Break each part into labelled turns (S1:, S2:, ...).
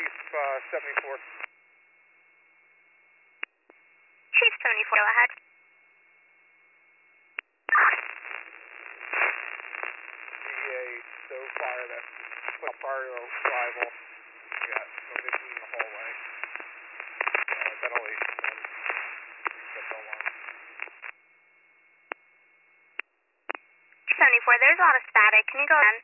S1: Chief 74.
S2: Chief 74, go ahead.
S1: DA, so far that's prior to arrival. We got motion in the hallway. Ventilation and reset the alarm.
S2: 74, there's a lot of static. Can you go again?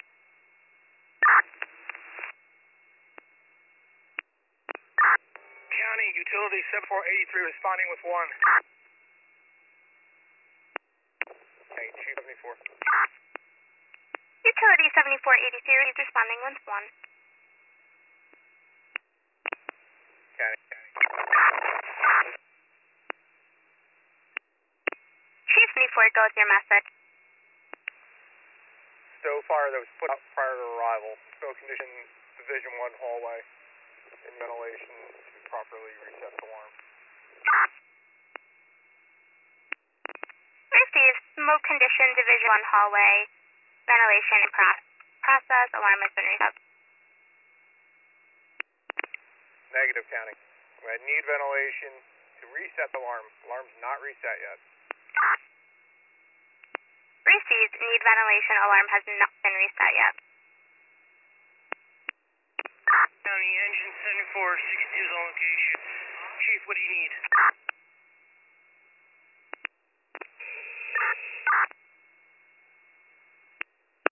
S1: County Utility 7483 responding with 1. Okay, Chief 74.
S2: Utility 7483 is responding with 1.
S1: County.
S2: Chief 74, go with your message.
S1: So far that was put out prior to arrival. Spill condition Division 1 hallway in ventilation to properly reset the alarm.
S2: Received. Smoke condition, Division 1 hallway, ventilation and process, alarm has been reset.
S1: Negative, County. We need ventilation to reset the alarm. Alarm's not reset yet.
S2: Received. Need ventilation, alarm has not been reset yet.
S1: County Engine 74, 62 is on location. Chief, what do you need?